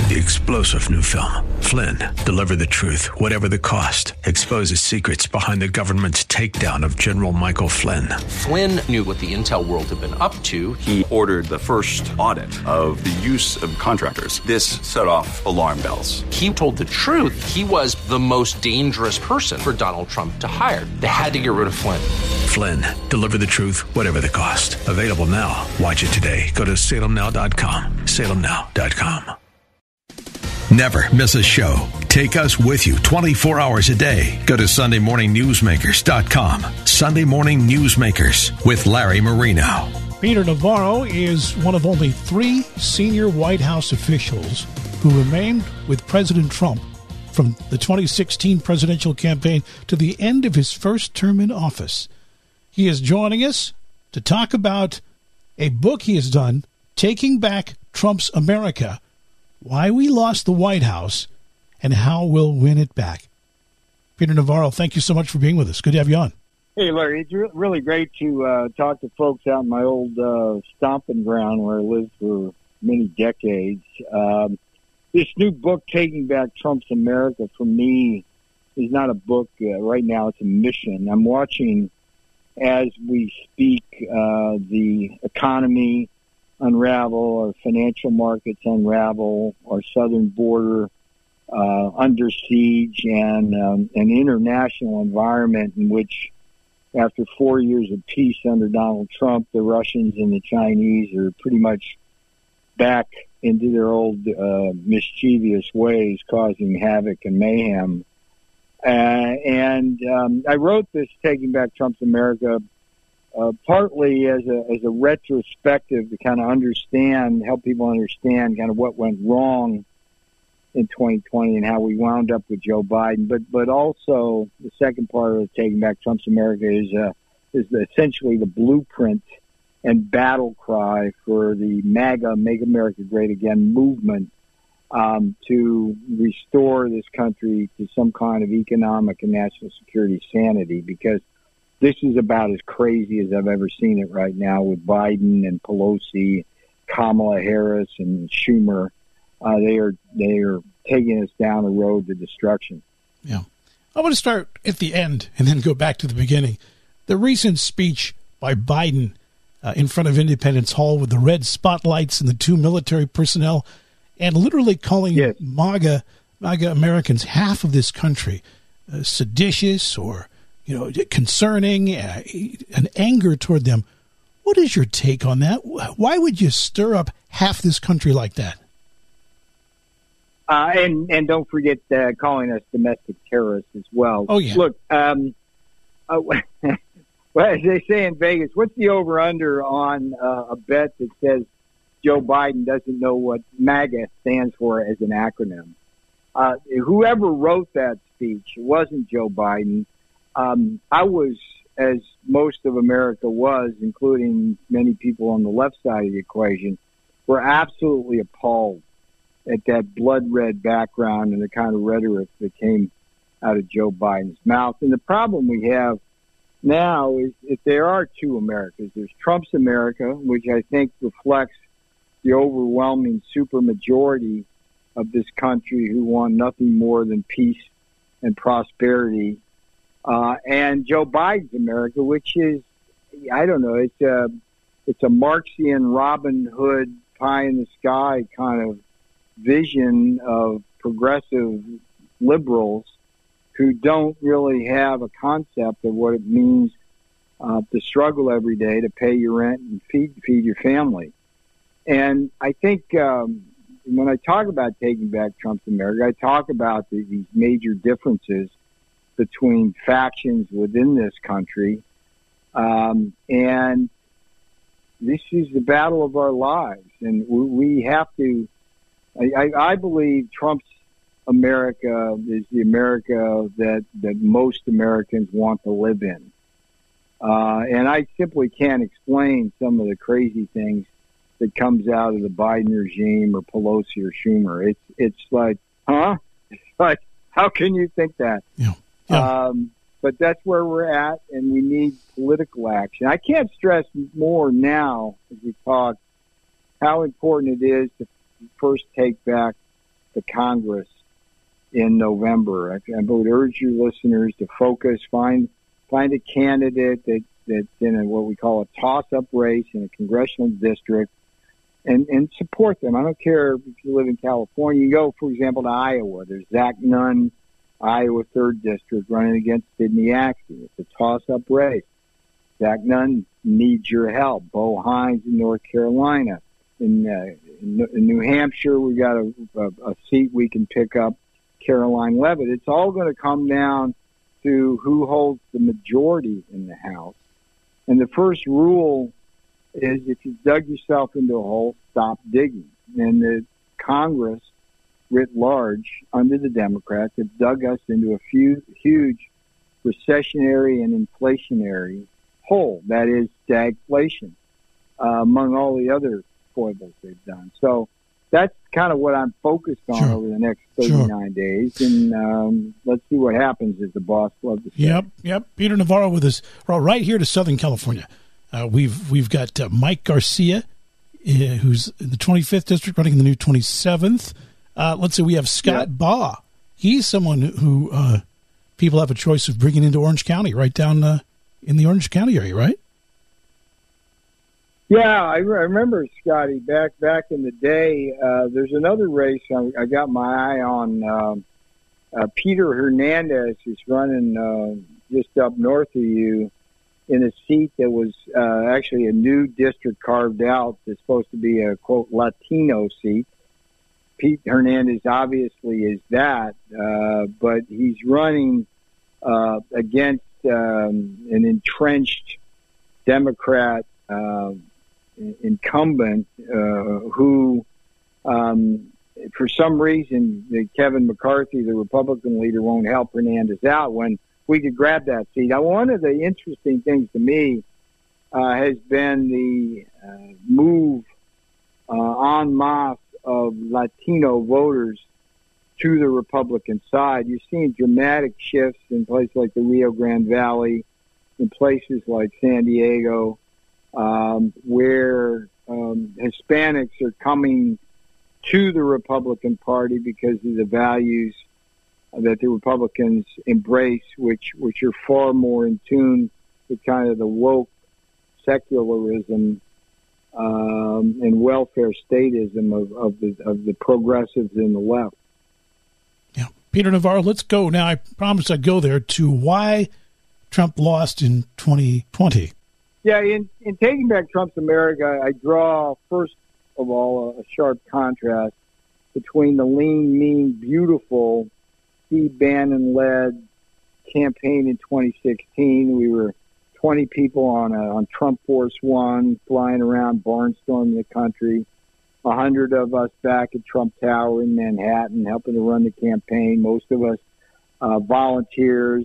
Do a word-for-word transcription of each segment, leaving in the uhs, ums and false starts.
the explosive new film, Flynn, Deliver the Truth, Whatever the Cost, exposes secrets behind the government's takedown of General Michael Flynn. Flynn knew what the intel world had been up to. He ordered the first audit of the use of contractors. This set off alarm bells. He told the truth. He was the most dangerous person for Donald Trump to hire. They had to get rid of Flynn. Flynn, Deliver the Truth, Whatever the Cost. Available now. Watch it today. Go to salem now dot com. salem now dot com. Never miss a show. Take us with you twenty-four hours a day. Go to sunday morning newsmakers dot com. Sunday Morning Newsmakers with Larry Marino. Peter Navarro is one of only three senior White House officials who remained with President Trump from the twenty sixteen presidential campaign to the end of his first term in office. He is joining us to talk about a book he has done, Taking Back Trump's America, Why We Lost the White House, and How We'll Win It Back. Peter Navarro, thank you so much for being with us. Good to have you on. Hey, Larry, it's re- really great to uh, talk to folks out in my old uh, stomping ground where I lived for many decades. Um, this new book, Taking Back Trump's America, for me, is not a book. Uh, right now, it's a mission. I'm watching, as we speak, uh, the economy unravel, our financial markets unravel, our southern border uh, under siege, and um, an international environment in which, after four years of peace under Donald Trump, the Russians and the Chinese are pretty much back into their old uh, mischievous ways, causing havoc and mayhem. Uh, and um, I wrote this, Taking Back Trump's America, Uh, partly as a as a retrospective to kind of understand, help people understand kind of what went wrong in twenty twenty and how we wound up with Joe Biden. But but also the second part of Taking Back Trump's America is uh, is the, essentially the blueprint and battle cry for the MAGA, Make America Great Again movement um, to restore this country to some kind of economic and national security sanity, because this is about as crazy as I've ever seen it right now with Biden and Pelosi, Kamala Harris and Schumer. Uh, they are they are taking us down a road to destruction. Yeah. I want to start at the end and then go back to the beginning. The recent speech by Biden uh, in front of Independence Hall with the red spotlights and the two military personnel, and literally calling yes. MAGA, MAGA Americans, half of this country, uh, seditious or you know, concerning, uh, an anger toward them. What is your take on that? Why would you stir up half this country like that? Uh, and, and don't forget uh, calling us domestic terrorists as well. Oh, yeah. Look, um, uh, well, as they say in Vegas, what's the over-under on uh, a bet that says Joe Biden doesn't know what MAGA stands for as an acronym? Uh, whoever wrote that speech, it wasn't Joe Biden. Um, I was, as most of America was, including many people on the left side of the equation, were absolutely appalled at that blood red background and the kind of rhetoric that came out of Joe Biden's mouth. And the problem we have now is that there are two Americas. There's Trump's America, which I think reflects the overwhelming supermajority of this country who want nothing more than peace and prosperity. Uh, and Joe Biden's America, which is, I don't know, it's a, it's a Marxian Robin Hood pie in the sky kind of vision of progressive liberals who don't really have a concept of what it means uh, to struggle every day to pay your rent and feed feed your family. And I think um, when I talk about Taking Back Trump's America, I talk about the, these major differences between factions within this country. Um, and this is the battle of our lives. And we, we have to, I, I believe Trump's America is the America that, that most Americans want to live in. Uh, and I simply can't explain some of the crazy things that comes out of the Biden regime or Pelosi or Schumer. It's, it's like, huh? It's like, how can you think that? Yeah. Yeah. Um, but that's where we're at, and we need political action. I can't stress more now, as we talk, how important it is to first take back the Congress in November. I, I would urge your listeners to focus, find find a candidate that, that's in a, what we call a toss-up race in a congressional district, and, and support them. I don't care if you live in California. You go, for example, to Iowa. There's Zach Nunn, Iowa third District, running against Sidney Axie. It's a toss-up race. Zach Nunn needs your help. Bo Hines in North Carolina. In, uh, in, in New Hampshire, we got a, a, a seat we can pick up, Caroline Leavitt. It's all going to come down to who holds the majority in the House. And the first rule is if you dug yourself into a hole, stop digging. And the Congress, writ large, under the Democrats, have dug us into a few, huge recessionary and inflationary hole. That is stagflation, uh, among all the other foibles they've done. So that's kind of what I'm focused on sure. over the next thirty-nine sure. days. And um, let's see what happens, as the boss loves to say. Yep, yep. Peter Navarro with us well, right here to Southern California. Uh, we've we've got uh, Mike Garcia, uh, who's in the twenty-fifth District, running in the new twenty-seventh. Uh, let's see, we have Scott yep. Baugh. He's someone who uh, people have a choice of bringing into Orange County, right down uh, in the Orange County area, right? Yeah, I, re- I remember Scotty back back in the day. Uh, there's another race I, I got my eye on. Um, uh, Peter Hernandez is running uh, just up north of you in a seat that was uh, actually a new district carved out. It's supposed to be a, quote, Latino seat. Pete Hernandez obviously is that, uh, but he's running uh, against um, an entrenched Democrat uh, incumbent uh, who, um, for some reason, the Kevin McCarthy, the Republican leader, won't help Hernandez out when we could grab that seat. Now, one of the interesting things to me uh, has been the uh, move uh, en masse of Latino voters to the Republican side. You're seeing dramatic shifts in places like the Rio Grande Valley, in places like San Diego, um, where um, Hispanics are coming to the Republican Party because of the values that the Republicans embrace, which which are far more in tune with kind of the woke secularism um, and welfare statism of, of the of the progressives in the left. Yeah, Peter Navarro, let's go now. I promised I'd go there to why Trump lost in twenty twenty. Yeah, in, in Taking Back Trump's America, I draw, first of all, a, a sharp contrast between the lean, mean, beautiful Steve Bannon-led campaign in twenty sixteen. We were twenty people on a, on Trump Force One, flying around, barnstorming the country. A hundred of us back at Trump Tower in Manhattan, helping to run the campaign. Most of us uh, volunteers.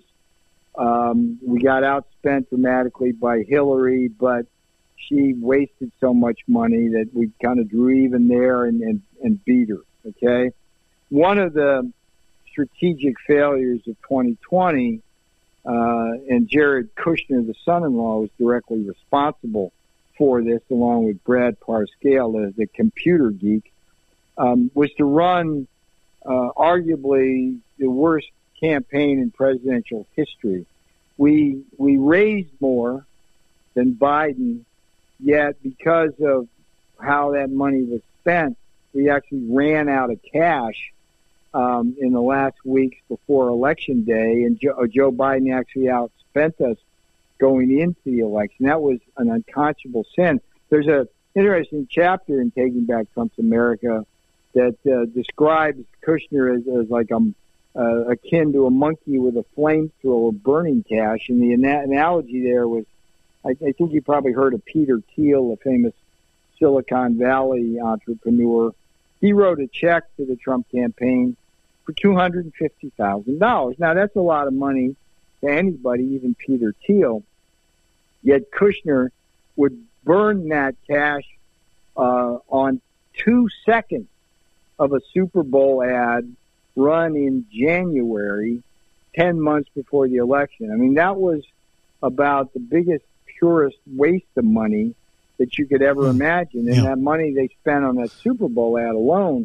Um, we got outspent dramatically by Hillary, but she wasted so much money that we kind of drew even there and, and, and beat her. Okay, one of the strategic failures of twenty twenty, uh, and Jared Kushner, the son-in-law, was directly responsible for this, along with Brad Parscale, the, the computer geek, um, was to run uh, arguably the worst campaign in presidential history. We we raised more than Biden, yet because of how that money was spent, we actually ran out of cash um, in the last weeks before Election Day, and Joe, Joe Biden actually outspent us going into the election. That was an unconscionable sin. There's a interesting chapter in Taking Back Trump's America that uh, describes Kushner as, as like a Uh, akin to a monkey with a flamethrower burning cash. And the ana- analogy there was, I, I think you probably heard of Peter Thiel, a famous Silicon Valley entrepreneur. He wrote a check to the Trump campaign for two hundred fifty thousand dollars. Now, that's a lot of money to anybody, even Peter Thiel. Yet Kushner would burn that cash uh, on two seconds of a Super Bowl ad run in January, ten months before the election. I mean, that was about the biggest, purest waste of money that you could ever imagine. And yeah. that money they spent on that Super Bowl ad alone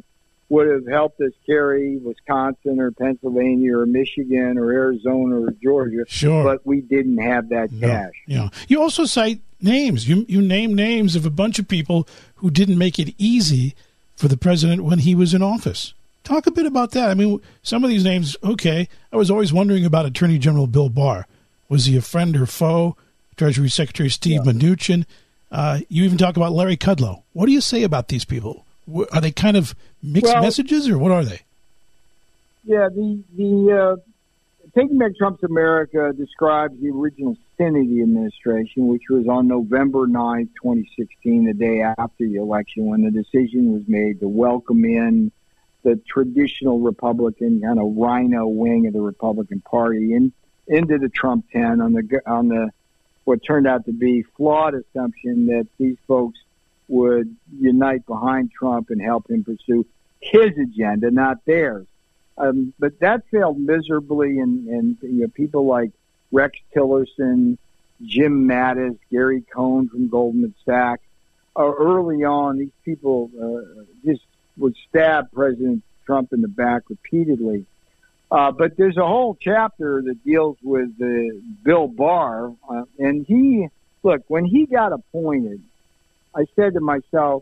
would have helped us carry Wisconsin or Pennsylvania or Michigan or Arizona or Georgia. Sure. But we didn't have that no. cash. Yeah. You also cite names. You you name names of a bunch of people who didn't make it easy for the president when he was in office. Talk a bit about that. I mean, some of these names, okay. I was always wondering about Attorney General Bill Barr. Was he a friend or foe? Treasury Secretary Steve yeah. Mnuchin. Uh, you even talk about Larry Kudlow. What do you say about these people? Are they kind of mixed well, messages, or what are they? Yeah, the the uh, Taking Back Trump's America describes the original sin of the administration, which was on November ninth, twenty sixteen, the day after the election, when the decision was made to welcome in the traditional Republican kind of rhino wing of the Republican Party in, into the Trump tent on the on the what turned out to be flawed assumption that these folks would unite behind Trump and help him pursue his agenda, not theirs. Um, but that failed miserably, and, and you know, people like Rex Tillerson, Jim Mattis, Gary Cohn from Goldman Sachs, uh, early on, these people uh, just would stab President Trump in the back repeatedly. Uh, but there's a whole chapter that deals with uh, Bill Barr, uh, and he, look, when he got appointed, I said to myself,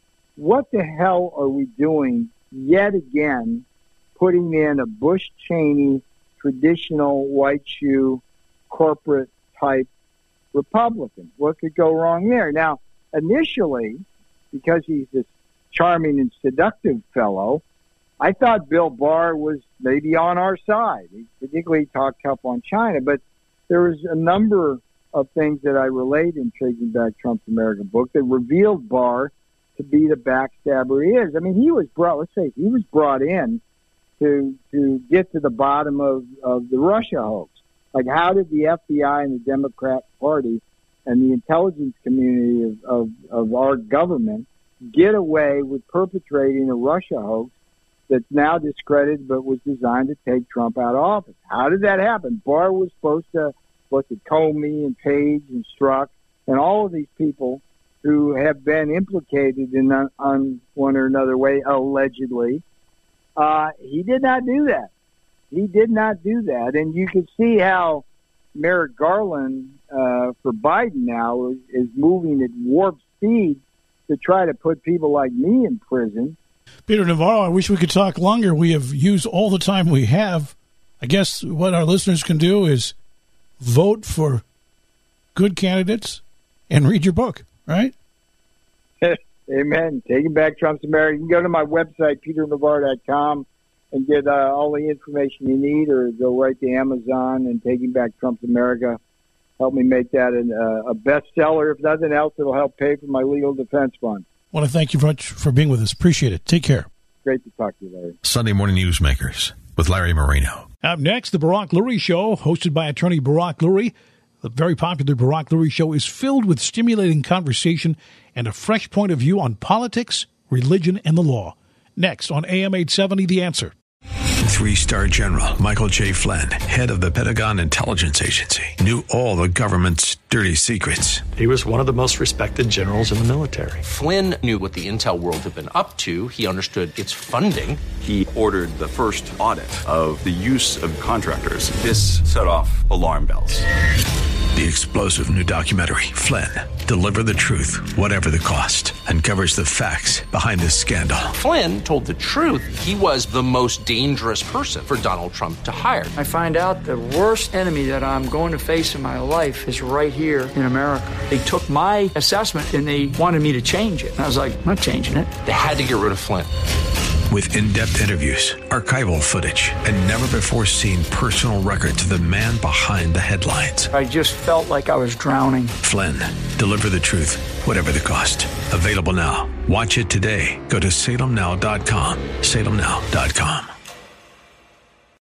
what the hell are we doing yet again, putting in a Bush-Cheney traditional white shoe corporate type Republican? What could go wrong there? Now, initially, because he's this charming and seductive fellow, I thought Bill Barr was maybe on our side. He particularly talked tough on China, but there was a number of things that I relate in Taking Back Trump's America book that revealed Barr to be the backstabber he is. I mean, he was brought, let's say, he was brought in to to get to the bottom of, of the Russia hoax. Like, how did the F B I and the Democrat Party and the intelligence community of, of, of our government get away with perpetrating a Russia hoax that's now discredited but was designed to take Trump out of office? How did that happen? Barr was supposed to, what's it, Comey and Page and Strzok and all of these people who have been implicated in on, on one or another way, allegedly. Uh, he did not do that. He did not do that. And you can see how Merrick Garland uh, for Biden now is, is moving at warp speed to try to put people like me in prison. Peter Navarro, I wish we could talk longer. We have used all the time we have. I guess what our listeners can do is vote for good candidates and read your book, right? Amen. Taking Back Trump's America. You can go to my website, peter navarro dot com, and get uh, all the information you need, or go right to Amazon and Taking Back Trump's America. Help me make that an, uh, a bestseller. If nothing else, it'll help pay for my legal defense fund. I want to thank you very much for being with us. Appreciate it. Take care. Great to talk to you, Larry. Sunday Morning Newsmakers with Larry Marino. Up next, the Barack Lurie Show, hosted by attorney Barack Lurie. The very popular Barack Lurie Show is filled with stimulating conversation and a fresh point of view on politics, religion, and the law. Next on A M eight seventy, The Answer. Three-star General Michael J. Flynn, head of the Pentagon Intelligence Agency, knew all the government's dirty secrets. He was one of the most respected generals in the military. Flynn knew what the intel world had been up to. He understood its funding. He ordered the first audit of the use of contractors. This set off alarm bells. The explosive new documentary, Flynn, Deliver the Truth, Whatever the Cost, uncovers the facts behind this scandal. Flynn told the truth. He was the most dangerous person for Donald Trump to hire. I find out the worst enemy that I'm going to face in my life is right here in America. They took my assessment and they wanted me to change it. And I was like, I'm not changing it. They had to get rid of Flynn. With in-depth interviews, archival footage, and never-before-seen personal records of the man behind the headlines. I just felt like I was drowning. Flynn, Deliver the Truth, Whatever the Cost. Available now. Watch it today. Go to salem now dot com. salem now dot com.